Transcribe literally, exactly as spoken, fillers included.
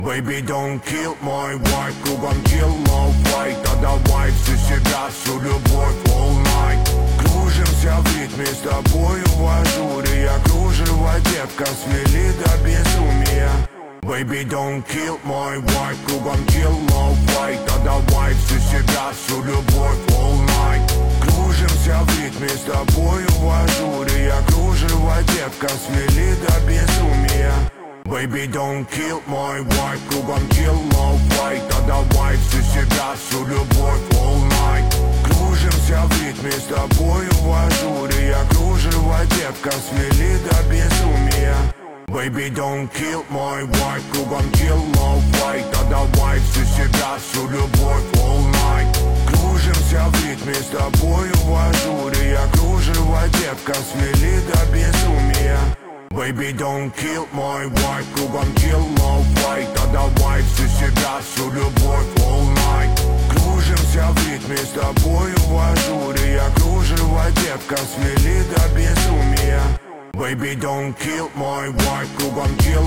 Baby, don't kill my vibe, кругом kill no fight. А давай всю себя, всю любовь all night. Кружимся в ритме с тобою в ажуре. Я кружево, детка, свели до безумия. Baby, don't kill my vibe, кругом kill no fight. А давай всю себя, всю любовь all night. Кружимся в ритме с тобою в ажуре. Я кружево, детка, свели до безумия. Baby, don't kill my vibe, кругом kill no fight. А давай всю себя, всю любовь all night. Кружимся в ритме с тобою в ажуре. Я кружево, детка, свели до безумия. Baby, don't kill my vibe, кругом kill no fight. А давай всю себя, всю любовь all night. Кружимся в ритме с тобою в ажуре. Я кружево, детка, свели до безумия. Baby, don't kill my vibe, кругом kill no fight. А давай всю себя, всю любовь all night. Кружимся в ритме с тобою в ажуре. Я кружево, детка, свели до безумия. Baby, don't kill my vibe, кругом kill